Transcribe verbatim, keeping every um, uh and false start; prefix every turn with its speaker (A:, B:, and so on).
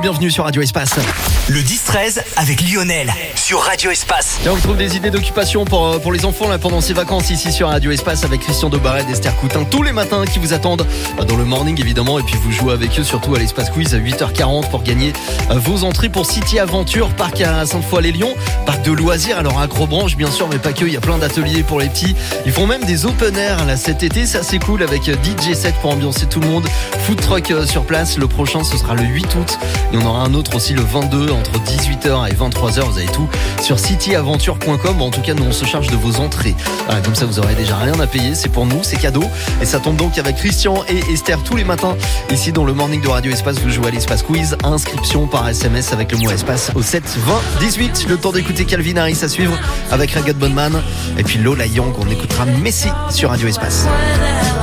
A: Bienvenue sur Radio Espace.
B: Le dix treize avec Lionel sur Radio Espace.
A: Tiens, on retrouve des idées d'occupation pour, pour les enfants là, pendant ces vacances ici sur Radio Espace avec Christian Dobaret et Esther Coutin tous les matins qui vous attendent dans le morning évidemment, et puis vous jouez avec eux surtout à l'Espace Quiz à huit heures quarante pour gagner vos entrées pour City Aventure, parc à Sainte-Foy-les-Lyons, parc de loisirs, alors Acrobranche bien sûr, mais pas que, il y a plein d'ateliers pour les petits. Ils font même des open air là cet été, ça c'est cool, avec D J set pour ambiancer tout le monde, food truck sur place. Le prochain ce sera le huit août. Et on aura un autre aussi le vingt-deux entre dix-huit heures et vingt-trois heures. Vous avez tout sur city aventure point com. En tout cas, nous on se charge de vos entrées. Voilà, comme ça vous aurez déjà rien à payer. C'est pour nous, c'est cadeau. Et ça tombe donc avec Christian et Esther tous les matins. Ici dans le morning de Radio Espace, vous jouez à l'Espace Quiz. Inscription par S M S avec le mot Espace au sept vingt dix-huit. Le temps d'écouter Calvin Harris à suivre avec Ragged Bone Man. Et puis Lola Young, on écoutera Messi sur Radio Espace.